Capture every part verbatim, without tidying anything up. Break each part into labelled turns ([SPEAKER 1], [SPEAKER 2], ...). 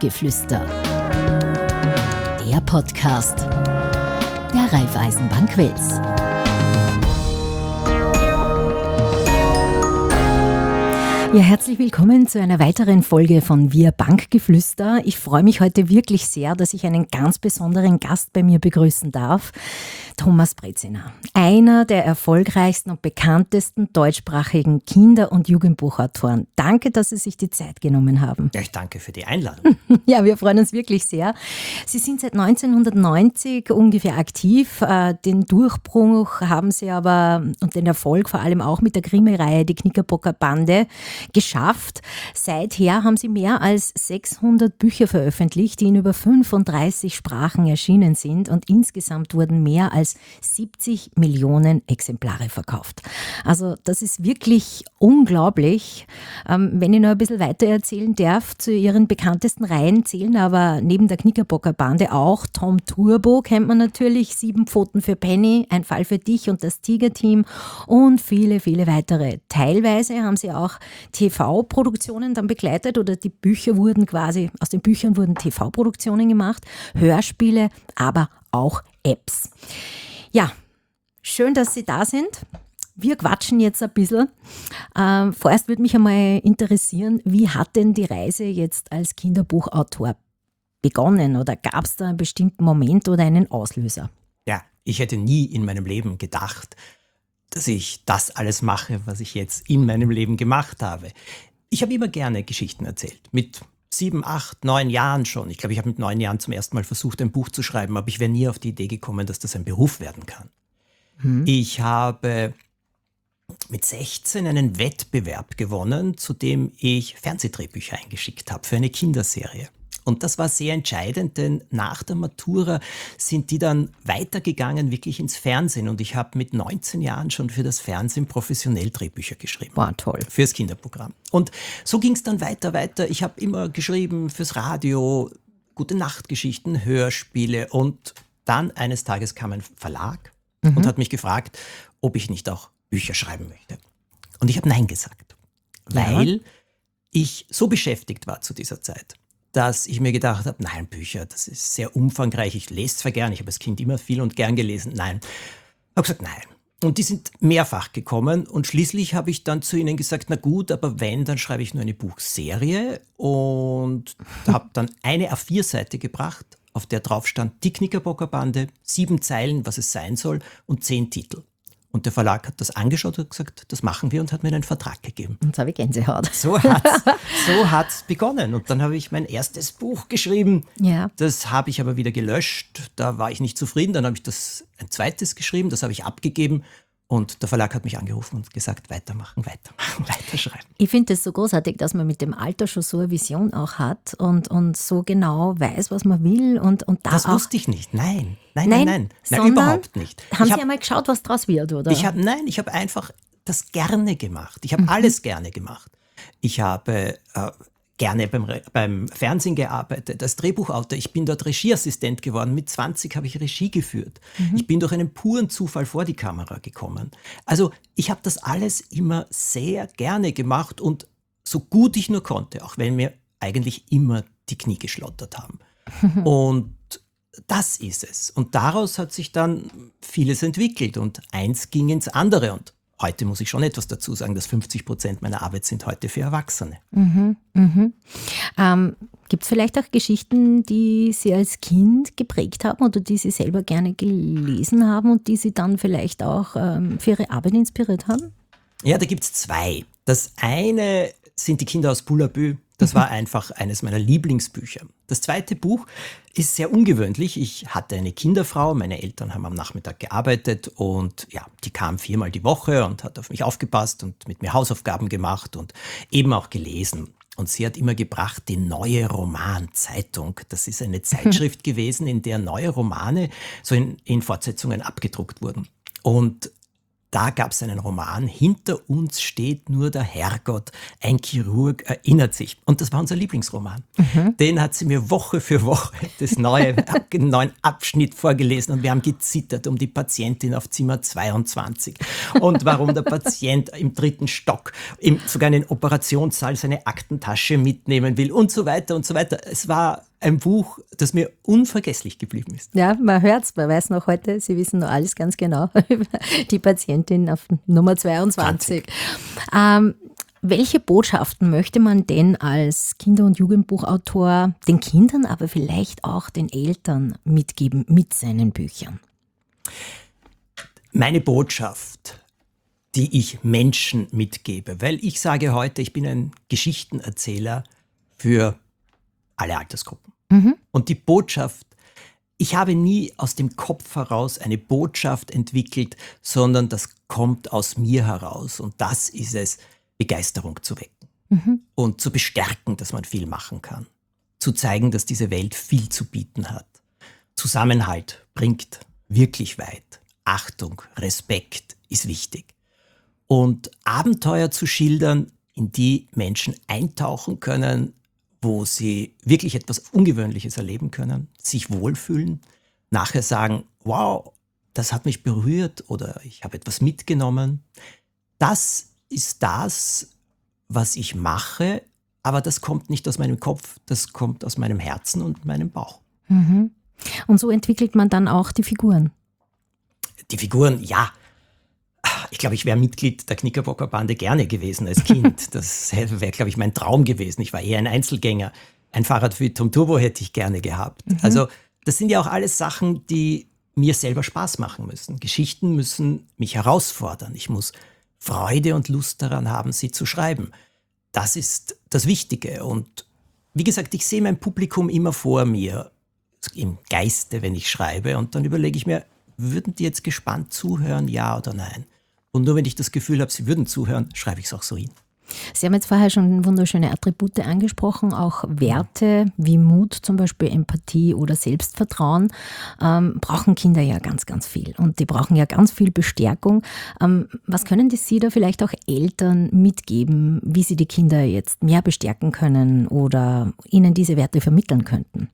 [SPEAKER 1] Bankgeflüster. Der Podcast der Raiffeisenbank Wels. Ja, herzlich willkommen zu einer weiteren Folge von Wir Bankgeflüster. Ich freue mich heute wirklich sehr, dass ich einen ganz besonderen Gast bei mir begrüßen darf. Thomas Brezina, einer der erfolgreichsten und bekanntesten deutschsprachigen Kinder- und Jugendbuchautoren. Danke, dass Sie sich die Zeit genommen haben.
[SPEAKER 2] Ja, ich danke für die Einladung.
[SPEAKER 1] Ja, wir freuen uns wirklich sehr. Sie sind seit neunzehnhundertneunzig ungefähr aktiv. Den Durchbruch haben Sie aber und den Erfolg vor allem auch mit der Krimireihe Die Knickerbocker Bande geschafft. Seither haben Sie mehr als sechshundert Bücher veröffentlicht, die in über fünfunddreißig Sprachen erschienen sind und insgesamt wurden mehr als siebzig Millionen Exemplare verkauft. Also das ist wirklich unglaublich. Ähm, wenn ich noch ein bisschen weiter erzählen darf, zu Ihren bekanntesten Reihen zählen aber neben der Knickerbocker Bande auch Tom Turbo, kennt man natürlich, Sieben Pfoten für Penny, Ein Fall für dich und das Tiger-Team und viele, viele weitere. Teilweise haben Sie auch T V-Produktionen dann begleitet oder die Bücher wurden quasi, aus den Büchern wurden T V-Produktionen gemacht, Hörspiele, aber auch Apps. Ja, schön, dass Sie da sind. Wir quatschen jetzt ein bisschen. Ähm, vorerst würde mich einmal interessieren, wie hat denn die Reise jetzt als Kinderbuchautor begonnen oder gab es da einen bestimmten Moment oder einen Auslöser?
[SPEAKER 2] Ja, ich hätte nie in meinem Leben gedacht, dass ich das alles mache, was ich jetzt in meinem Leben gemacht habe. Ich habe immer gerne Geschichten erzählt. Mit sieben, acht, neun Jahren schon. Ich glaube, ich habe mit neun Jahren zum ersten Mal versucht, ein Buch zu schreiben, aber ich wäre nie auf die Idee gekommen, dass das ein Beruf werden kann. Hm. Ich habe mit sechzehn einen Wettbewerb gewonnen, zu dem ich Fernsehdrehbücher eingeschickt habe für eine Kinderserie. Und das war sehr entscheidend, denn nach der Matura sind die dann weitergegangen, wirklich ins Fernsehen. Und ich habe mit neunzehn Jahren schon für das Fernsehen professionell Drehbücher geschrieben.
[SPEAKER 1] War toll.
[SPEAKER 2] Fürs Kinderprogramm. Und so ging es dann weiter, weiter. Ich habe immer geschrieben fürs Radio, gute Nachtgeschichten, Hörspiele. Und dann eines Tages kam ein Verlag mhm. und hat mich gefragt, ob ich nicht auch Bücher schreiben möchte. Und ich habe Nein gesagt, weil ja. ich so beschäftigt war zu dieser Zeit, dass ich mir gedacht habe, nein, Bücher, das ist sehr umfangreich. Ich lese zwar gern, ich habe als Kind immer viel und gern gelesen. Nein. Ich habe gesagt, nein. Und die sind mehrfach gekommen und schließlich habe ich dann zu ihnen gesagt, na gut, aber wenn, dann schreibe ich nur eine Buchserie und habe dann eine A vier Seite gebracht, auf der drauf stand Die Knickerbocker Bande, sieben Zeilen, was es sein soll und zehn Titel. Und der Verlag hat das angeschaut und gesagt, das machen wir und hat mir einen Vertrag gegeben.
[SPEAKER 1] Jetzt habe ich Gänsehaut.
[SPEAKER 2] So hat's, so hat's begonnen. Und dann habe ich mein erstes Buch geschrieben. Ja. Das habe ich aber wieder gelöscht. Da war ich nicht zufrieden. Dann habe ich das ein zweites geschrieben. Das habe ich abgegeben. Und der Verlag hat mich angerufen und gesagt, weitermachen, weitermachen, weiterschreiben.
[SPEAKER 1] Ich finde es so großartig, dass man mit dem Alter schon so eine Vision auch hat und, und so genau weiß, was man will. Und, und da
[SPEAKER 2] das
[SPEAKER 1] auch
[SPEAKER 2] wusste ich nicht. Nein, nein, nein, nein. Nein, überhaupt nicht.
[SPEAKER 1] Haben
[SPEAKER 2] ich
[SPEAKER 1] Sie hab, einmal geschaut, was draus wird, oder?
[SPEAKER 2] Ich hab, nein, ich habe einfach das gerne gemacht. Ich habe mhm. alles gerne gemacht. Ich habe äh, gerne beim, beim Fernsehen gearbeitet, als Drehbuchautor. Ich bin dort Regieassistent geworden. Mit zwanzig habe ich Regie geführt. Mhm. Ich bin durch einen puren Zufall vor die Kamera gekommen. Also ich habe das alles immer sehr gerne gemacht und so gut ich nur konnte, auch wenn mir eigentlich immer die Knie geschlottert haben. Mhm. Und das ist es. Und daraus hat sich dann vieles entwickelt und eins ging ins andere. Und heute muss ich schon etwas dazu sagen, dass fünfzig Prozent meiner Arbeit sind heute für Erwachsene.
[SPEAKER 1] Mhm, mhm. Ähm, gibt es vielleicht auch Geschichten, die Sie als Kind geprägt haben oder die Sie selber gerne gelesen haben und die Sie dann vielleicht auch ähm, für Ihre Arbeit inspiriert haben?
[SPEAKER 2] Ja, da gibt es zwei. Das eine sind die Kinder aus Bullabü. Das war einfach eines meiner Lieblingsbücher. Das zweite Buch ist sehr ungewöhnlich. Ich hatte eine Kinderfrau, meine Eltern haben am Nachmittag gearbeitet und ja, die kam viermal die Woche und hat auf mich aufgepasst und mit mir Hausaufgaben gemacht und eben auch gelesen. Und sie hat immer gebracht die Neue Roman-Zeitung. Das ist eine Zeitschrift gewesen, in der neue Romane so in, in Fortsetzungen abgedruckt wurden. Und da gab es einen Roman, Hinter uns steht nur der Herrgott, ein Chirurg erinnert sich. Und das war unser Lieblingsroman. Mhm. Den hat sie mir Woche für Woche das neue, den neuen Abschnitt vorgelesen und wir haben gezittert um die Patientin auf Zimmer zweiundzwanzig und warum der Patient im dritten Stock im, sogar in den Operationssaal seine Aktentasche mitnehmen will und so weiter und so weiter. Es war ein Buch, das mir unvergesslich geblieben ist.
[SPEAKER 1] Ja, man hört es, man weiß noch heute, Sie wissen noch alles ganz genau über die Patientin auf Nummer zweiundzwanzig. Ähm, welche Botschaften möchte man denn als Kinder- und Jugendbuchautor den Kindern, aber vielleicht auch den Eltern mitgeben mit seinen Büchern?
[SPEAKER 2] Meine Botschaft, die ich Menschen mitgebe, weil ich sage heute, ich bin ein Geschichtenerzähler für alle Altersgruppen. Mhm. Und die Botschaft, ich habe nie aus dem Kopf heraus eine Botschaft entwickelt, sondern das kommt aus mir heraus. Und das ist es, Begeisterung zu wecken mhm. und zu bestärken, dass man viel machen kann. Zu zeigen, dass diese Welt viel zu bieten hat. Zusammenhalt bringt wirklich weit. Achtung, Respekt ist wichtig. Und Abenteuer zu schildern, in die Menschen eintauchen können, wo sie wirklich etwas Ungewöhnliches erleben können, sich wohlfühlen, nachher sagen, wow, das hat mich berührt oder ich habe etwas mitgenommen. Das ist das, was ich mache, aber das kommt nicht aus meinem Kopf, das kommt aus meinem Herzen und meinem Bauch.
[SPEAKER 1] Mhm. Und so entwickelt man dann auch die Figuren?
[SPEAKER 2] Die Figuren, ja. Ich glaube, ich wäre Mitglied der Knickerbocker Bande gerne gewesen als Kind. Das wäre, glaube ich, mein Traum gewesen. Ich war eher ein Einzelgänger. Ein Fahrrad für Tom Turbo hätte ich gerne gehabt. Mhm. Also das sind ja auch alles Sachen, die mir selber Spaß machen müssen. Geschichten müssen mich herausfordern. Ich muss Freude und Lust daran haben, sie zu schreiben. Das ist das Wichtige. Und wie gesagt, ich sehe mein Publikum immer vor mir, im Geiste, wenn ich schreibe. Und dann überlege ich mir, würden die jetzt gespannt zuhören, ja oder nein? Und nur wenn ich das Gefühl habe, sie würden zuhören, schreibe ich es auch so hin.
[SPEAKER 1] Sie haben jetzt vorher schon wunderschöne Attribute angesprochen, auch Werte wie Mut, zum Beispiel Empathie oder Selbstvertrauen, ähm, brauchen Kinder ja ganz, ganz viel. Und die brauchen ja ganz viel Bestärkung. Ähm, was können die Sie da vielleicht auch Eltern mitgeben, wie sie die Kinder jetzt mehr bestärken können oder ihnen diese Werte vermitteln könnten?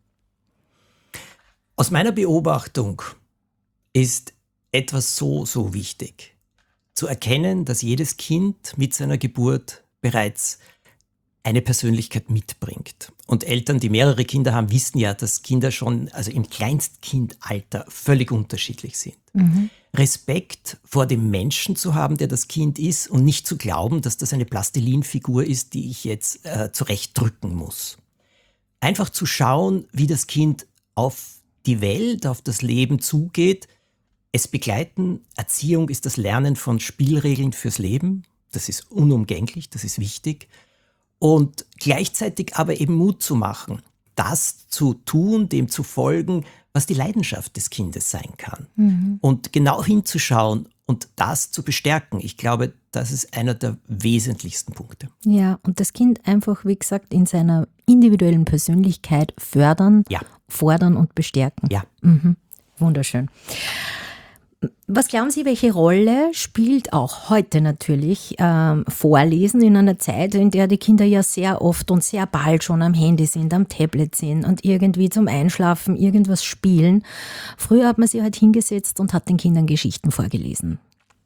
[SPEAKER 2] Aus meiner Beobachtung ist etwas so, so wichtig. Zu erkennen, dass jedes Kind mit seiner Geburt bereits eine Persönlichkeit mitbringt. Und Eltern, die mehrere Kinder haben, wissen ja, dass Kinder schon also im Kleinstkindalter völlig unterschiedlich sind. Mhm. Respekt vor dem Menschen zu haben, der das Kind ist und nicht zu glauben, dass das eine Plastilinfigur ist, die ich jetzt äh, zurechtdrücken muss. Einfach zu schauen, wie das Kind auf die Welt, auf das Leben zugeht. Es begleiten, Erziehung ist das Lernen von Spielregeln fürs Leben. Das ist unumgänglich, das ist wichtig. Und gleichzeitig aber eben Mut zu machen, das zu tun, dem zu folgen, was die Leidenschaft des Kindes sein kann. Mhm. Und genau hinzuschauen und das zu bestärken. Ich glaube, das ist einer der wesentlichsten Punkte.
[SPEAKER 1] Ja, und das Kind einfach, wie gesagt, in seiner individuellen Persönlichkeit fördern, ja. fordern und bestärken.
[SPEAKER 2] Ja.
[SPEAKER 1] Mhm. Wunderschön. Was glauben Sie, welche Rolle spielt auch heute natürlich ähm, Vorlesen in einer Zeit, in der die Kinder ja sehr oft und sehr bald schon am Handy sind, am Tablet sind und irgendwie zum Einschlafen irgendwas spielen? Früher hat man sich halt hingesetzt und hat den Kindern Geschichten vorgelesen.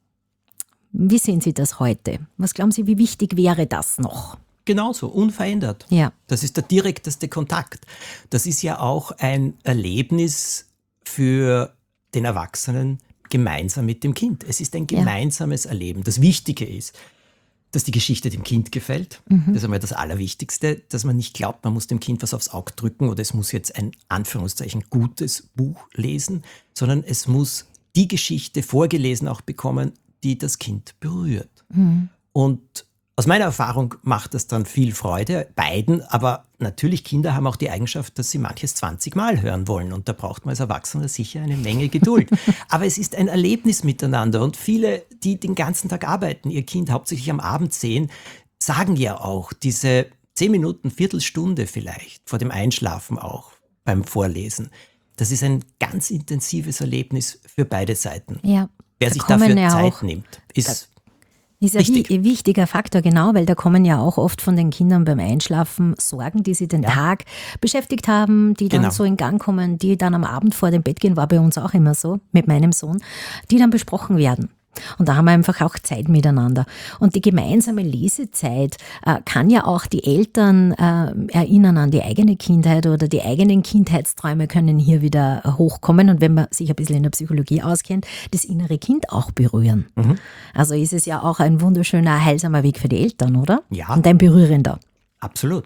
[SPEAKER 1] Wie sehen Sie das heute? Was glauben Sie, wie wichtig wäre das noch?
[SPEAKER 2] Genauso, unverändert.
[SPEAKER 1] Ja.
[SPEAKER 2] Das ist der direkteste Kontakt. Das ist ja auch ein Erlebnis für den Erwachsenen, gemeinsam mit dem Kind. Es ist ein gemeinsames ja. Erleben. Das Wichtige ist, dass die Geschichte dem Kind gefällt. Mhm. Das ist einmal das Allerwichtigste, dass man nicht glaubt, man muss dem Kind was aufs Auge drücken oder es muss jetzt ein Anführungszeichen gutes Buch lesen, sondern es muss die Geschichte vorgelesen auch bekommen, die das Kind berührt. Mhm. Und aus meiner Erfahrung macht das dann viel Freude, beiden, aber natürlich Kinder haben auch die Eigenschaft, dass sie manches zwanzig Mal hören wollen und da braucht man als Erwachsener sicher eine Menge Geduld. Aber es ist ein Erlebnis miteinander und viele, die den ganzen Tag arbeiten, ihr Kind hauptsächlich am Abend sehen, sagen ja auch, diese zehn Minuten, Viertelstunde vielleicht, vor dem Einschlafen auch beim Vorlesen, das ist ein ganz intensives Erlebnis für beide Seiten.
[SPEAKER 1] Ja.
[SPEAKER 2] Wer
[SPEAKER 1] Da
[SPEAKER 2] sich
[SPEAKER 1] kommen
[SPEAKER 2] dafür
[SPEAKER 1] ja
[SPEAKER 2] Zeit
[SPEAKER 1] auch-
[SPEAKER 2] nimmt, ist
[SPEAKER 1] Ist ein
[SPEAKER 2] Wichtig.
[SPEAKER 1] wi- wichtiger Faktor, genau, weil da kommen ja auch oft von den Kindern beim Einschlafen Sorgen, die sie den
[SPEAKER 2] Ja.
[SPEAKER 1] Tag beschäftigt haben, die dann
[SPEAKER 2] Genau.
[SPEAKER 1] so in Gang kommen, die dann am Abend vor dem Bett gehen, war bei uns auch immer so, mit meinem Sohn, die dann besprochen werden. Und da haben wir einfach auch Zeit miteinander. Und die gemeinsame Lesezeit äh, kann ja auch die Eltern äh, erinnern an die eigene Kindheit oder die eigenen Kindheitsträume können hier wieder äh, hochkommen. Und wenn man sich ein bisschen in der Psychologie auskennt, das innere Kind auch berühren.
[SPEAKER 2] Mhm.
[SPEAKER 1] Also ist es ja auch ein wunderschöner, heilsamer Weg für die Eltern, oder?
[SPEAKER 2] Ja.
[SPEAKER 1] Und ein berührender.
[SPEAKER 2] absolut.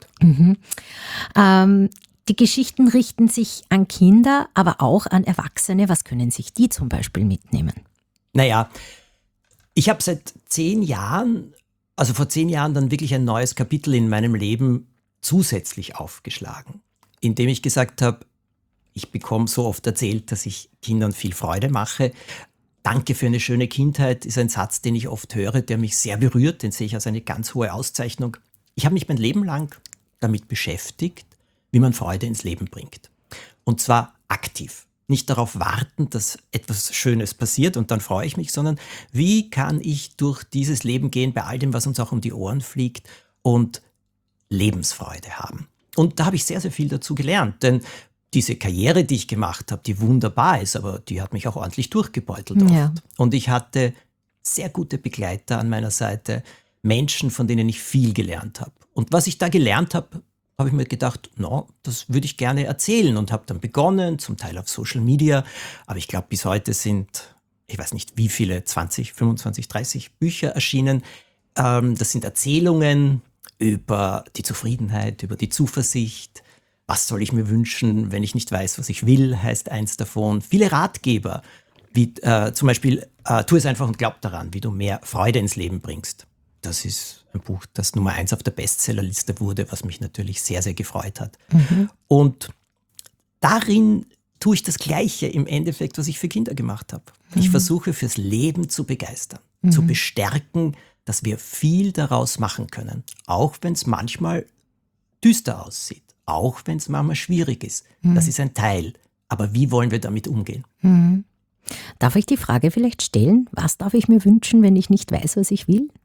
[SPEAKER 1] Ähm, die Geschichten richten sich an Kinder, aber auch an Erwachsene. Was können sich die zum Beispiel mitnehmen?
[SPEAKER 2] Naja, ich habe seit zehn Jahren, also vor zehn Jahren dann wirklich ein neues Kapitel in meinem Leben zusätzlich aufgeschlagen, indem ich gesagt habe, ich bekomme so oft erzählt, dass ich Kindern viel Freude mache. Danke für eine schöne Kindheit ist ein Satz, den ich oft höre, der mich sehr berührt, den sehe ich als eine ganz hohe Auszeichnung. Ich habe mich mein Leben lang damit beschäftigt, wie man Freude ins Leben bringt. Und zwar aktiv. Nicht darauf warten, dass etwas Schönes passiert und dann freue ich mich, sondern wie kann ich durch dieses Leben gehen, bei all dem, was uns auch um die Ohren fliegt und Lebensfreude haben. Und da habe ich sehr, sehr viel dazu gelernt, denn diese Karriere, die ich gemacht habe, die wunderbar ist, aber die hat mich auch ordentlich durchgebeutelt oft.
[SPEAKER 1] Ja.
[SPEAKER 2] Und ich hatte sehr gute Begleiter an meiner Seite, Menschen, von denen ich viel gelernt habe. Und was ich da gelernt habe, habe ich mir gedacht, no, das würde ich gerne erzählen und habe dann begonnen, zum Teil auf Social Media. Aber ich glaube, bis heute sind, ich weiß nicht wie viele, zwanzig, fünfundzwanzig, dreißig Bücher erschienen. Ähm, das sind Erzählungen über die Zufriedenheit, über die Zuversicht. Was soll ich mir wünschen, wenn ich nicht weiß, was ich will, heißt eins davon. Viele Ratgeber, wie äh, zum Beispiel, äh, tu es einfach und glaub daran, wie du mehr Freude ins Leben bringst. Das ist ein Buch, das Nummer eins auf der Bestsellerliste wurde, was mich natürlich sehr, sehr gefreut hat.
[SPEAKER 1] Mhm.
[SPEAKER 2] Und darin tue ich das Gleiche im Endeffekt, was ich für Kinder gemacht habe. Ich versuche fürs Leben zu begeistern, zu bestärken, dass wir viel daraus machen können, auch wenn es manchmal düster aussieht, auch wenn es manchmal schwierig ist. Das ist ein Teil. Aber wie wollen wir damit umgehen?
[SPEAKER 1] Mhm. Darf ich die Frage vielleicht stellen? Was darf ich mir wünschen, wenn ich nicht weiß, was ich will?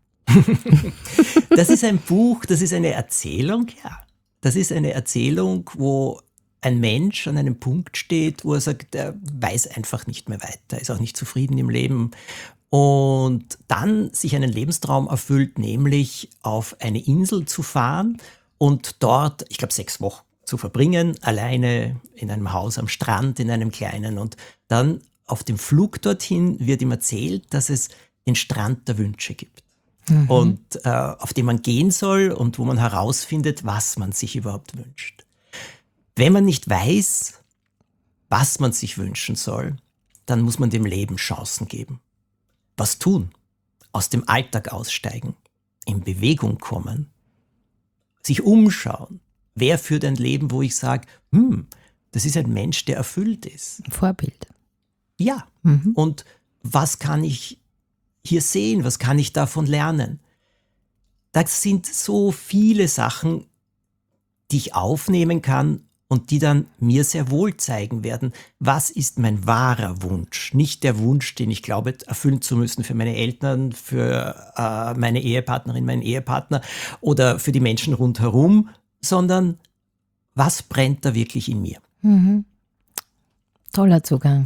[SPEAKER 2] Das ist ein Buch, das ist eine Erzählung, ja. Das ist eine Erzählung, wo ein Mensch an einem Punkt steht, wo er sagt, er weiß einfach nicht mehr weiter, ist auch nicht zufrieden im Leben und dann sich einen Lebenstraum erfüllt, nämlich auf eine Insel zu fahren und dort, ich glaube, sechs Wochen zu verbringen, alleine in einem Haus am Strand, in einem kleinen. Und dann auf dem Flug dorthin wird ihm erzählt, dass es den Strand der Wünsche gibt. Mhm. Und äh, auf dem man gehen soll und wo man herausfindet, was man sich überhaupt wünscht. Wenn man nicht weiß, was man sich wünschen soll, dann muss man dem Leben Chancen geben. Was tun? Aus dem Alltag aussteigen, in Bewegung kommen, sich umschauen. Wer führt ein Leben, wo ich sage, hm, das ist ein Mensch, der erfüllt ist?
[SPEAKER 1] Vorbild.
[SPEAKER 2] Ja.
[SPEAKER 1] Mhm.
[SPEAKER 2] Und was kann ich hier sehen? Was kann ich davon lernen? Das sind so viele Sachen, die ich aufnehmen kann und die dann mir sehr wohl zeigen werden, was ist mein wahrer Wunsch? Nicht der Wunsch, den ich glaube, erfüllen zu müssen für meine Eltern, für äh, meine Ehepartnerin, meinen Ehepartner oder für die Menschen rundherum, sondern was brennt da wirklich in mir?
[SPEAKER 1] Mhm. Toller Zugang.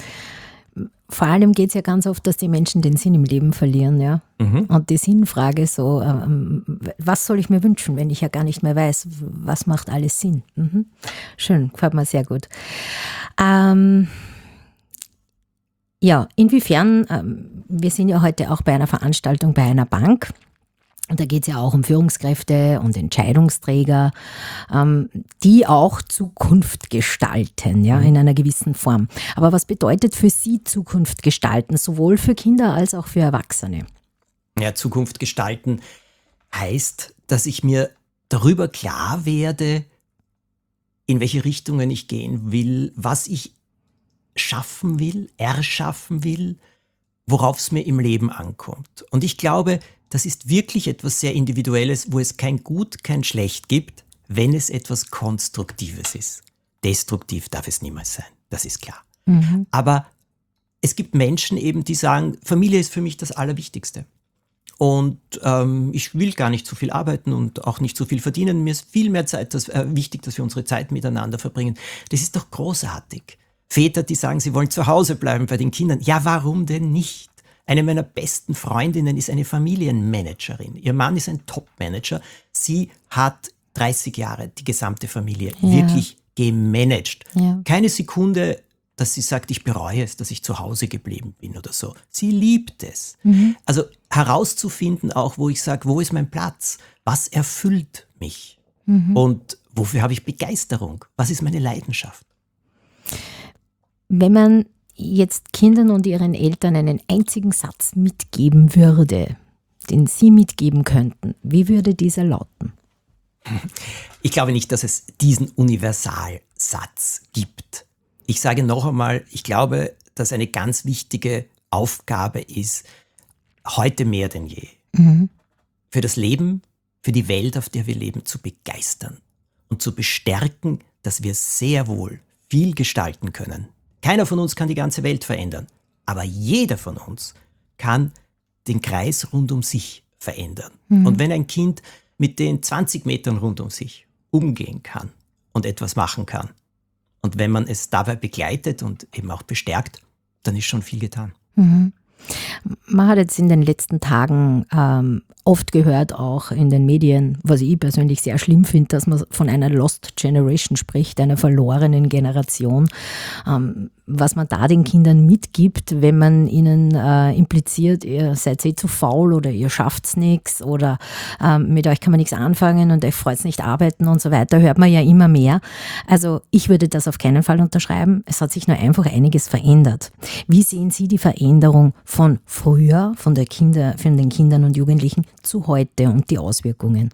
[SPEAKER 1] Vor allem geht es ja ganz oft, dass die Menschen den Sinn im Leben verlieren, ja.
[SPEAKER 2] Mhm.
[SPEAKER 1] Und die Sinnfrage so, ähm, was soll ich mir wünschen, wenn ich ja gar nicht mehr weiß, was macht alles Sinn? Mhm. Schön, gefällt mir sehr gut. Ähm, ja, inwiefern, ähm, wir sind ja heute auch bei einer Veranstaltung bei einer Bank. Und da geht es ja auch um Führungskräfte und Entscheidungsträger, ähm, die auch Zukunft gestalten, ja, in einer gewissen Form. Aber was bedeutet für Sie Zukunft gestalten, sowohl für Kinder als auch für Erwachsene?
[SPEAKER 2] Ja, Zukunft gestalten heißt, dass ich mir darüber klar werde, in welche Richtungen ich gehen will, was ich schaffen will, erschaffen will, worauf es mir im Leben ankommt. Und ich glaube, das ist wirklich etwas sehr Individuelles, wo es kein Gut, kein Schlecht gibt, wenn es etwas Konstruktives ist. Destruktiv darf es niemals sein, das ist klar.
[SPEAKER 1] Mhm.
[SPEAKER 2] Aber es gibt Menschen eben, die sagen, Familie ist für mich das Allerwichtigste. Und ähm, ich will gar nicht so viel arbeiten und auch nicht so viel verdienen. Mir ist viel mehr Zeit dass, äh, wichtig, dass wir unsere Zeit miteinander verbringen. Das ist doch großartig. Väter, die sagen, sie wollen zu Hause bleiben bei den Kindern. Ja, warum denn nicht? Eine meiner besten Freundinnen ist eine Familienmanagerin. Ihr Mann ist ein Top-Manager. Sie hat dreißig Jahre die gesamte Familie ja. wirklich gemanagt. Ja. Keine Sekunde, dass sie sagt, ich bereue es, dass ich zu Hause geblieben bin oder so. Sie liebt es. Mhm. Also herauszufinden auch, wo ich sage, wo ist mein Platz? Was erfüllt mich? Mhm. Und wofür habe ich Begeisterung? Was ist meine Leidenschaft?
[SPEAKER 1] Wenn man jetzt Kindern und ihren Eltern einen einzigen Satz mitgeben würde, den sie mitgeben könnten, wie würde dieser lauten?
[SPEAKER 2] Ich glaube nicht, dass es diesen Universalsatz gibt. Ich sage noch einmal, ich glaube, dass eine ganz wichtige Aufgabe ist, heute mehr denn je, mhm. für das Leben, für die Welt, auf der wir leben, zu begeistern und zu bestärken, dass wir sehr wohl viel gestalten können. Keiner von uns kann die ganze Welt verändern, aber jeder von uns kann den Kreis rund um sich verändern. Mhm. Und wenn ein Kind mit den zwanzig Metern rund um sich umgehen kann und etwas machen kann, und wenn man es dabei begleitet und eben auch bestärkt, dann ist schon viel getan.
[SPEAKER 1] Mhm. Man hat jetzt in den letzten Tagen ähm, oft gehört, auch in den Medien, was ich persönlich sehr schlimm finde, dass man von einer Lost Generation spricht, einer verlorenen Generation. Ähm, was man da den Kindern mitgibt, wenn man ihnen äh, impliziert, ihr seid eh zu faul oder ihr schafft's nichts oder ähm, mit euch kann man nichts anfangen und euch freut's nicht arbeiten und so weiter, hört man ja immer mehr. Also ich würde das auf keinen Fall unterschreiben. Es hat sich nur einfach einiges verändert. Wie sehen Sie die Veränderung von früher, von, der Kinder, von den Kindern und Jugendlichen zu heute und die Auswirkungen?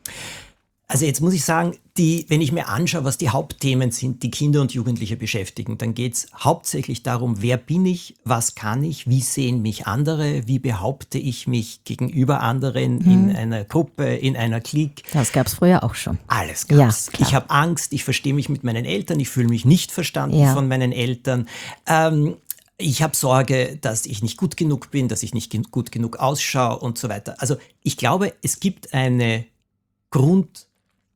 [SPEAKER 2] Also jetzt muss ich sagen, die, wenn ich mir anschaue, was die Hauptthemen sind, die Kinder und Jugendliche beschäftigen, dann geht es hauptsächlich darum, wer bin ich, was kann ich, wie sehen mich andere, wie behaupte ich mich gegenüber anderen mhm. in einer Gruppe, in einer Clique.
[SPEAKER 1] Das gab es früher auch schon.
[SPEAKER 2] Alles gab's. Ja, ich habe Angst, ich verstehe mich mit meinen Eltern, ich fühle mich nicht verstanden ja. von meinen Eltern. Ähm, ich habe Sorge, dass ich nicht gut genug bin, dass ich nicht gen- gut genug ausschaue und so weiter. Also ich glaube, es gibt eine Grund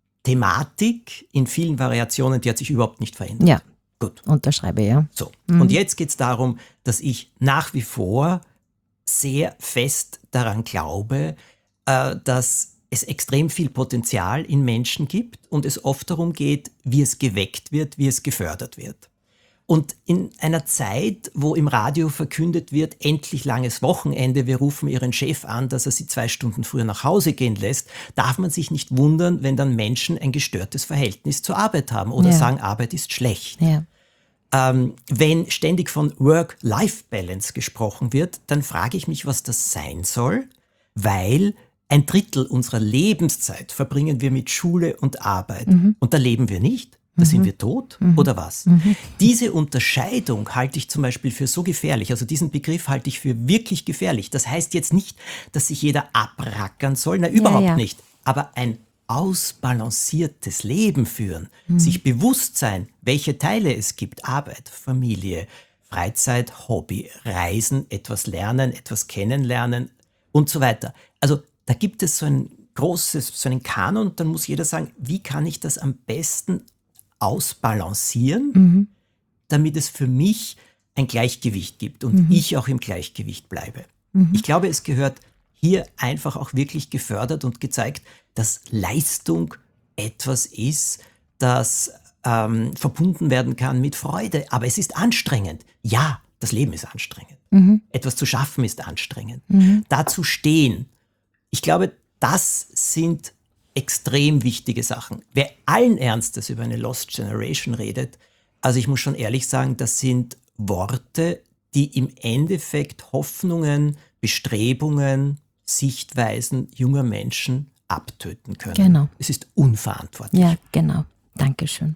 [SPEAKER 2] Thematik in vielen Variationen, die hat sich überhaupt nicht verändert.
[SPEAKER 1] Ja, gut. Unterschreibe, ja.
[SPEAKER 2] So, mhm. und jetzt geht es darum, dass ich nach wie vor sehr fest daran glaube, äh, dass es extrem viel Potenzial in Menschen gibt und es oft darum geht, wie es geweckt wird, wie es gefördert wird. Und in einer Zeit, wo im Radio verkündet wird, endlich langes Wochenende, wir rufen Ihren Chef an, dass er Sie zwei Stunden früher nach Hause gehen lässt, darf man sich nicht wundern, wenn dann Menschen ein gestörtes Verhältnis zur Arbeit haben oder ja. sagen, Arbeit ist schlecht. Ja. Ähm, wenn ständig von Work-Life-Balance gesprochen wird, dann frage ich mich, was das sein soll, weil ein Drittel unserer Lebenszeit verbringen wir mit Schule und Arbeit. Mhm. Und da leben wir nicht. Da sind wir tot mhm. oder was? Mhm. Diese Unterscheidung halte ich zum Beispiel für so gefährlich. Also diesen Begriff halte ich für wirklich gefährlich. Das heißt jetzt nicht, dass sich jeder abrackern soll. Na, überhaupt ja, ja. nicht. Aber ein ausbalanciertes Leben führen, mhm. sich bewusst sein, welche Teile es gibt. Arbeit, Familie, Freizeit, Hobby, Reisen, etwas lernen, etwas kennenlernen und so weiter. Also da gibt es so ein großes, so einen Kanon und dann muss jeder sagen, wie kann ich das am besten ausbalancieren, mhm. damit es für mich ein Gleichgewicht gibt und mhm. ich auch im Gleichgewicht bleibe. Mhm. Ich glaube, es gehört hier einfach auch wirklich gefördert und gezeigt, dass Leistung etwas ist, das ähm, verbunden werden kann mit Freude. Aber es ist anstrengend. Ja, das Leben ist anstrengend. Mhm. Etwas zu schaffen ist anstrengend. Mhm. Dazu stehen. Ich glaube, das sind extrem wichtige Sachen. Wer allen Ernstes über eine Lost Generation redet, also ich muss schon ehrlich sagen, das sind Worte, die im Endeffekt Hoffnungen, Bestrebungen, Sichtweisen junger Menschen abtöten können.
[SPEAKER 1] Genau.
[SPEAKER 2] Es ist unverantwortlich.
[SPEAKER 1] Ja, genau. Dankeschön.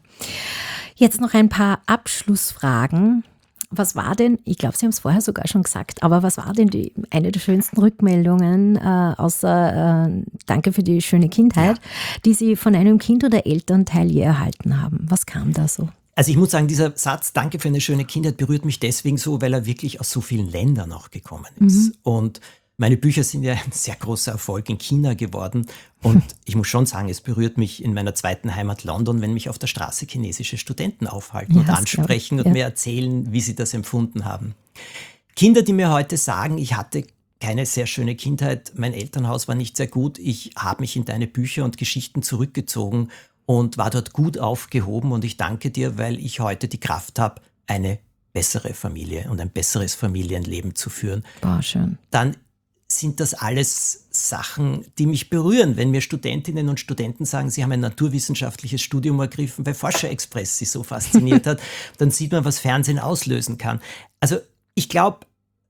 [SPEAKER 1] Jetzt noch ein paar Abschlussfragen. Was war denn, ich glaube, Sie haben es vorher sogar schon gesagt, aber was war denn die, eine der schönsten Rückmeldungen, äh, außer äh, danke für die schöne Kindheit, ja. die Sie von einem Kind oder Elternteil je erhalten haben? Was kam da so?
[SPEAKER 2] Also ich muss sagen, dieser Satz, danke für eine schöne Kindheit, berührt mich deswegen so, weil er wirklich aus so vielen Ländern auch gekommen ist. Mhm. Und meine Bücher sind ja ein sehr großer Erfolg in China geworden. Und ich muss schon sagen, es berührt mich in meiner zweiten Heimat London, wenn mich auf der Straße chinesische Studenten aufhalten ja, und ansprechen und ja. mir erzählen, wie sie das empfunden haben. Kinder, die mir heute sagen, ich hatte keine sehr schöne Kindheit, mein Elternhaus war nicht sehr gut, ich habe mich in deine Bücher und Geschichten zurückgezogen und war dort gut aufgehoben und ich danke dir, weil ich heute die Kraft habe, eine bessere Familie und ein besseres Familienleben zu führen.
[SPEAKER 1] Boah, schön.
[SPEAKER 2] Dann sind das alles Sachen, die mich berühren. Wenn mir Studentinnen und Studenten sagen, sie haben ein naturwissenschaftliches Studium ergriffen, weil Forscher-Express sie so fasziniert hat, dann sieht man, was Fernsehen auslösen kann. Also ich glaube,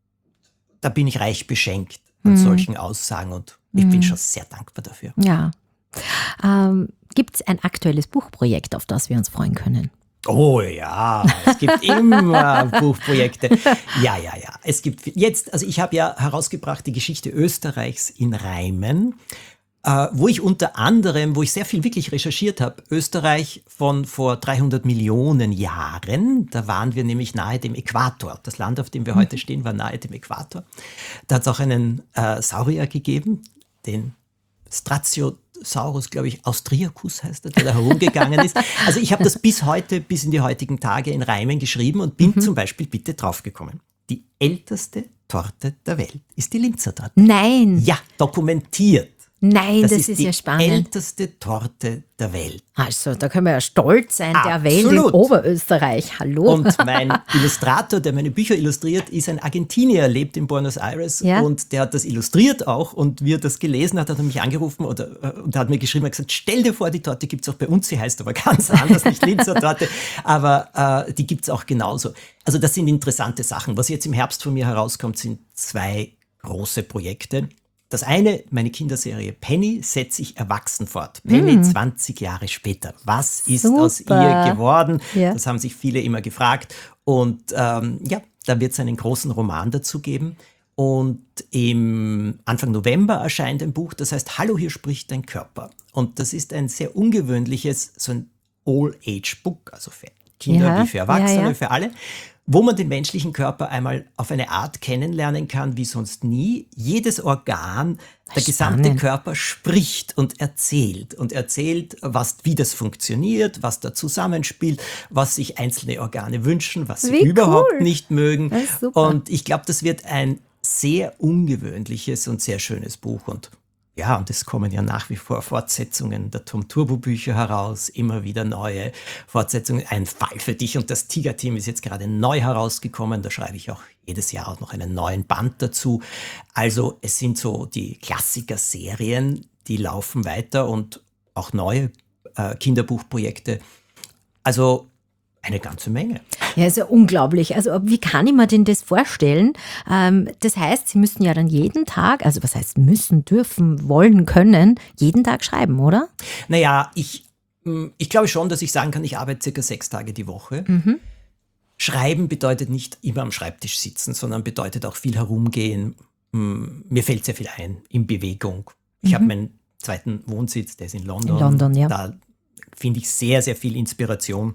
[SPEAKER 2] da bin ich reich beschenkt an mhm. solchen Aussagen und ich mhm. bin schon sehr dankbar dafür.
[SPEAKER 1] Ja. Ähm, gibt es ein aktuelles Buchprojekt, auf das wir uns freuen können?
[SPEAKER 2] Oh ja, es gibt immer Buchprojekte. Ja, ja, ja. Es gibt jetzt, also ich habe ja herausgebracht die Geschichte Österreichs in Reimen, äh, wo ich unter anderem, wo ich sehr viel wirklich recherchiert habe, Österreich von vor dreihundert Millionen Jahren, da waren wir nämlich nahe dem Äquator. Das Land, auf dem wir heute stehen, war nahe dem Äquator. Da hat es auch einen äh, Saurier gegeben, den Stratiosaurus, glaube ich, Austriacus heißt er, der da herumgegangen ist. Also ich habe das bis heute, bis in die heutigen Tage in Reimen geschrieben und bin mhm. zum Beispiel bitte draufgekommen. Die älteste Torte der Welt ist die Linzer Torte.
[SPEAKER 1] Nein!
[SPEAKER 2] Ja, dokumentiert.
[SPEAKER 1] Nein, das, das ist,
[SPEAKER 2] ist
[SPEAKER 1] ja spannend.
[SPEAKER 2] Die älteste Torte der Welt.
[SPEAKER 1] Also, da können wir ja stolz sein,
[SPEAKER 2] Absolut.
[SPEAKER 1] Der Welt in Oberösterreich. Hallo.
[SPEAKER 2] Und mein Illustrator, der meine Bücher illustriert, ist ein Argentinier, lebt in Buenos Aires ja. und der hat das illustriert auch und wie er das gelesen hat, hat er mich angerufen oder, und hat mir geschrieben, er hat gesagt, stell dir vor, die Torte gibt es auch bei uns, sie heißt aber ganz anders, nicht Linzer Torte, aber äh, die gibt es auch genauso. Also das sind interessante Sachen. Was jetzt im Herbst von mir herauskommt, sind zwei große Projekte. Das eine, meine Kinderserie Penny, setze ich erwachsen fort. Penny mm. zwanzig Jahre später. Was ist Super. Aus ihr geworden? Ja. Das haben sich viele immer gefragt. Und ähm, ja, da wird es einen großen Roman dazu geben. Und im Anfang November erscheint ein Buch, das heißt Hallo, hier spricht dein Körper. Und das ist ein sehr ungewöhnliches, so ein All-Age-Book, also für Kinder ja. wie für Erwachsene, ja, ja. für alle, wo man den menschlichen Körper einmal auf eine Art kennenlernen kann, wie sonst nie. Jedes Organ, der gesamte Spannend. Körper spricht und erzählt und erzählt, was, wie das funktioniert, was da zusammenspielt, was sich einzelne Organe wünschen, was sie wie überhaupt cool. Nicht mögen. Und ich glaube, das wird ein sehr ungewöhnliches und sehr schönes Buch und ja, und es kommen ja nach wie vor Fortsetzungen der Tom Turbo Bücher heraus, immer wieder neue Fortsetzungen. Ein Fall für dich und das Tiger-Team ist jetzt gerade neu herausgekommen. Da schreibe ich auch jedes Jahr auch noch einen neuen Band dazu. Also es sind so die Klassiker-Serien, die laufen weiter und auch neue äh, Kinderbuchprojekte. Also eine ganze Menge.
[SPEAKER 1] Ja, ist ja unglaublich. Also wie kann ich mir denn das vorstellen? Ähm, das heißt, Sie müssen ja dann jeden Tag, also was heißt müssen, dürfen, wollen, können, jeden Tag schreiben, oder?
[SPEAKER 2] Naja, ich, ich glaube schon, dass ich sagen kann, ich arbeite circa sechs Tage die Woche.
[SPEAKER 1] Mhm.
[SPEAKER 2] Schreiben bedeutet nicht immer am Schreibtisch sitzen, sondern bedeutet auch viel herumgehen. Mir fällt sehr viel ein in Bewegung. Ich mhm. habe meinen zweiten Wohnsitz, der ist in London.
[SPEAKER 1] In London, ja.
[SPEAKER 2] Da finde ich sehr, sehr viel Inspiration.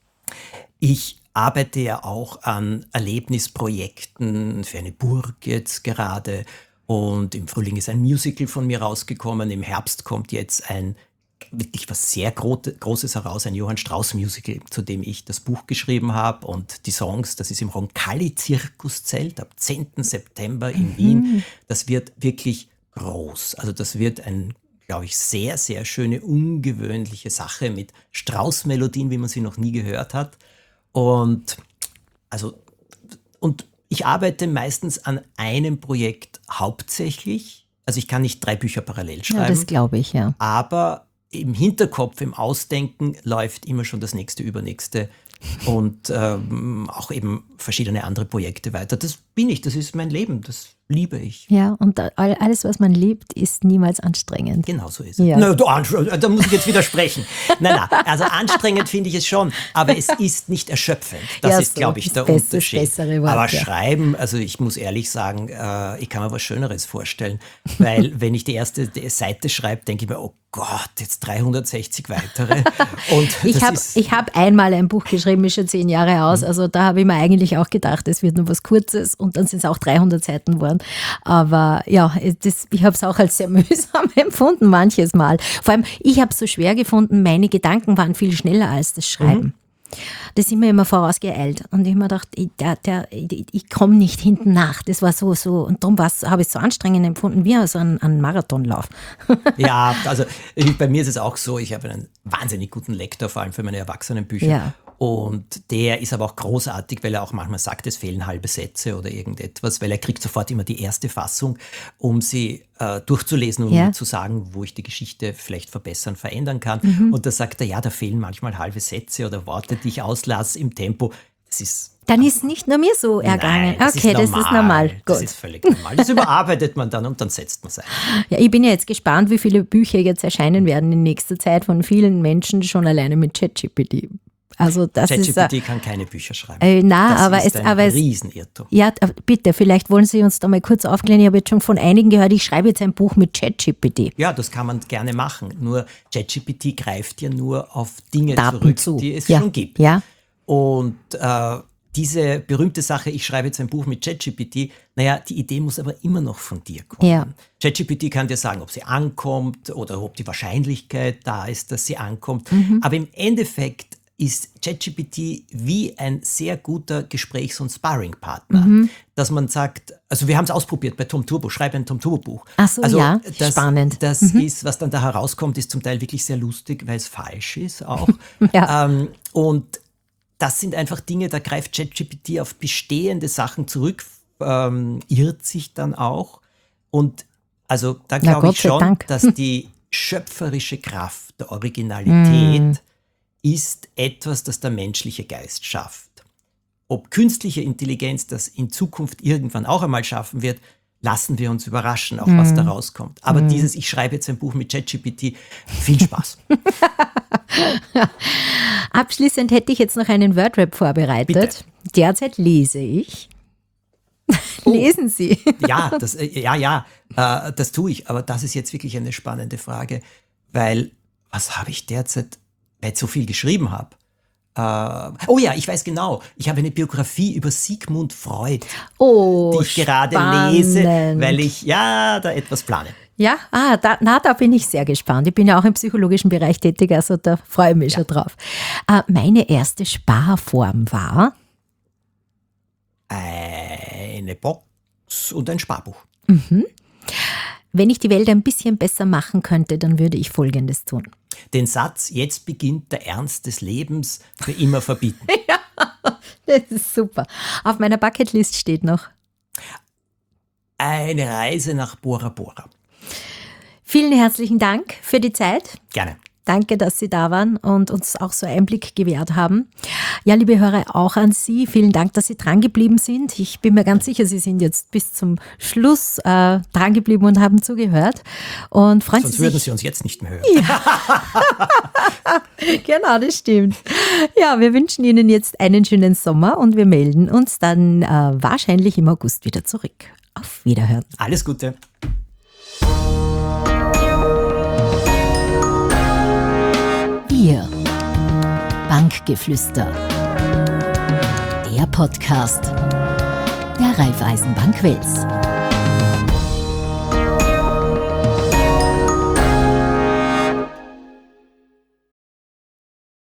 [SPEAKER 2] Ich arbeite ja auch an Erlebnisprojekten für eine Burg jetzt gerade und im Frühling ist ein Musical von mir rausgekommen. Im Herbst kommt jetzt ein wirklich was sehr Gro- Großes heraus, ein Johann Strauss Musical, zu dem ich das Buch geschrieben habe und die Songs, das ist im Roncalli-Zirkuszelt ab zehnten September in mhm. Wien. Das wird wirklich groß. Also das wird ein, glaube ich, sehr, sehr schöne, ungewöhnliche Sache mit Strauss-Melodien, wie man sie noch nie gehört hat. Und also und ich arbeite meistens an einem Projekt hauptsächlich. Also ich kann nicht drei Bücher parallel schreiben.
[SPEAKER 1] Ja, das glaube ich, ja.
[SPEAKER 2] Aber im Hinterkopf, im Ausdenken läuft immer schon das nächste, übernächste und ähm, auch eben verschiedene andere Projekte weiter. Das bin ich, das ist mein Leben. Das liebe ich.
[SPEAKER 1] Ja, und alles, was man liebt, ist niemals anstrengend.
[SPEAKER 2] Genau so ist es.
[SPEAKER 1] Ja.
[SPEAKER 2] Na, du, da muss ich jetzt widersprechen. Nein, nein, also anstrengend finde ich es schon, aber es ist nicht erschöpfend. Das
[SPEAKER 1] ja,
[SPEAKER 2] ist,
[SPEAKER 1] so,
[SPEAKER 2] glaube ich, der
[SPEAKER 1] Bestes,
[SPEAKER 2] Unterschied.
[SPEAKER 1] bessere Wort,
[SPEAKER 2] aber
[SPEAKER 1] ja.
[SPEAKER 2] schreiben, also ich muss ehrlich sagen, äh, ich kann mir was Schöneres vorstellen, weil wenn ich die erste Seite schreibe, denke ich mir, oh Gott, jetzt dreihundertsechzig weitere. Und
[SPEAKER 1] ich habe hab einmal ein Buch geschrieben, ist schon zehn Jahre aus, mhm. also da habe ich mir eigentlich auch gedacht, es wird nur was Kurzes und dann sind es auch dreihundert Seiten geworden. Aber ja, das, ich habe es auch als sehr mühsam empfunden manches Mal. Vor allem, ich habe es so schwer gefunden, meine Gedanken waren viel schneller als das Schreiben. Mhm. Das ist mir immer vorausgeeilt. Und ich habe mir gedacht, ich, der, der, ich, ich komme nicht hinten nach. Das war so, so und darum habe ich es so anstrengend empfunden, wie so ein, ein Marathonlauf.
[SPEAKER 2] Ja, also ich, bei mir ist es auch so, ich habe einen wahnsinnig guten Lektor, vor allem für meine Erwachsenenbücher.
[SPEAKER 1] Ja.
[SPEAKER 2] Und der ist aber auch großartig, weil er auch manchmal sagt, es fehlen halbe Sätze oder irgendetwas, weil er kriegt sofort immer die erste Fassung, um sie äh, durchzulesen und
[SPEAKER 1] ja.
[SPEAKER 2] um zu sagen, wo ich die Geschichte vielleicht verbessern, verändern kann.
[SPEAKER 1] Mhm.
[SPEAKER 2] Und da sagt er, ja, da fehlen manchmal halbe Sätze oder Worte, die ich auslasse im Tempo. Das ist
[SPEAKER 1] Dann ist nicht nur mir so ergangen.
[SPEAKER 2] Nein, das
[SPEAKER 1] okay,
[SPEAKER 2] ist
[SPEAKER 1] das ist normal.
[SPEAKER 2] Das
[SPEAKER 1] Gut.
[SPEAKER 2] ist völlig normal. Das überarbeitet man dann und dann setzt man es ein.
[SPEAKER 1] Ja, ich bin ja jetzt gespannt, wie viele Bücher jetzt erscheinen werden in nächster Zeit von vielen Menschen schon alleine mit ChatGPT. Also das
[SPEAKER 2] ChatGPT
[SPEAKER 1] ist,
[SPEAKER 2] kann keine Bücher schreiben.
[SPEAKER 1] Äh, nein,
[SPEAKER 2] das
[SPEAKER 1] aber
[SPEAKER 2] ist
[SPEAKER 1] es,
[SPEAKER 2] ein
[SPEAKER 1] aber
[SPEAKER 2] Riesenirrtum.
[SPEAKER 1] Ja, bitte, vielleicht wollen Sie uns da mal kurz aufklären. Ich habe jetzt schon von einigen gehört, ich schreibe jetzt ein Buch mit ChatGPT.
[SPEAKER 2] Ja, das kann man gerne machen. Nur ChatGPT greift ja nur auf Dinge
[SPEAKER 1] Daten
[SPEAKER 2] zurück,
[SPEAKER 1] zu.
[SPEAKER 2] die es
[SPEAKER 1] ja.
[SPEAKER 2] schon gibt.
[SPEAKER 1] Ja.
[SPEAKER 2] Und äh, diese berühmte Sache, ich schreibe jetzt ein Buch mit ChatGPT, naja, die Idee muss aber immer noch von dir kommen.
[SPEAKER 1] Ja.
[SPEAKER 2] ChatGPT kann dir sagen, ob sie ankommt oder ob die Wahrscheinlichkeit da ist, dass sie ankommt.
[SPEAKER 1] Mhm.
[SPEAKER 2] Aber im Endeffekt ist ChatGPT wie ein sehr guter Gesprächs- und Sparringpartner, mhm. dass man sagt, also wir haben es ausprobiert bei Tom Turbo, schreibe ein Tom Turbo Buch.
[SPEAKER 1] Ach so,
[SPEAKER 2] also
[SPEAKER 1] ja,
[SPEAKER 2] das,
[SPEAKER 1] spannend.
[SPEAKER 2] Das
[SPEAKER 1] mhm.
[SPEAKER 2] ist, was dann da herauskommt, ist zum Teil wirklich sehr lustig, weil es falsch ist auch.
[SPEAKER 1] ja.
[SPEAKER 2] ähm, und das sind einfach Dinge, da greift ChatGPT auf bestehende Sachen zurück, ähm, irrt sich dann auch. Und also da glaube ich schon,
[SPEAKER 1] Dank.
[SPEAKER 2] dass die schöpferische Kraft der Originalität mm. ist etwas, das der menschliche Geist schafft. Ob künstliche Intelligenz das in Zukunft irgendwann auch einmal schaffen wird, lassen wir uns überraschen, auch mm. was da rauskommt. Aber mm. dieses, ich schreibe jetzt ein Buch mit ChatGPT, viel Spaß.
[SPEAKER 1] Abschließend hätte ich jetzt noch einen Wordrap vorbereitet.
[SPEAKER 2] Bitte.
[SPEAKER 1] Derzeit lese ich. Oh. Lesen Sie?
[SPEAKER 2] Ja, das, ja, ja, äh, das tue ich. Aber das ist jetzt wirklich eine spannende Frage, weil was habe ich derzeit, weil ich so viel geschrieben habe? Äh, oh ja, ich weiß genau. Ich habe eine Biografie über Sigmund Freud,
[SPEAKER 1] oh,
[SPEAKER 2] die ich gerade
[SPEAKER 1] spannend.
[SPEAKER 2] lese, weil ich ja da etwas plane.
[SPEAKER 1] Ja, ah, da, na, da bin ich sehr gespannt. Ich bin ja auch im psychologischen Bereich tätig, also da freue ich mich ja. schon drauf. Äh, meine erste Sparform war?
[SPEAKER 2] Eine Box und ein Sparbuch.
[SPEAKER 1] Mhm. Wenn ich die Welt ein bisschen besser machen könnte, dann würde ich Folgendes tun.
[SPEAKER 2] Den Satz, jetzt beginnt der Ernst des Lebens, für immer verbieten.
[SPEAKER 1] Ja, das ist super. Auf meiner Bucketlist steht noch
[SPEAKER 2] eine Reise nach Bora Bora.
[SPEAKER 1] Vielen herzlichen Dank für die Zeit.
[SPEAKER 2] Gerne.
[SPEAKER 1] Danke, dass Sie da waren und uns auch so Einblick gewährt haben. Ja, liebe Hörer, auch an Sie. Vielen Dank, dass Sie dran geblieben sind. Ich bin mir ganz sicher, Sie sind jetzt bis zum Schluss äh, dran geblieben und haben zugehört. Und freuen
[SPEAKER 2] Sonst
[SPEAKER 1] Sie sich,
[SPEAKER 2] würden Sie uns jetzt nicht mehr hören.
[SPEAKER 1] Ja. Genau, das stimmt. Ja, wir wünschen Ihnen jetzt einen schönen Sommer und wir melden uns dann äh, wahrscheinlich im August wieder zurück. Auf Wiederhören.
[SPEAKER 2] Alles Gute.
[SPEAKER 1] Wir. Bankgeflüster. Der Podcast der Raiffeisenbank Wels.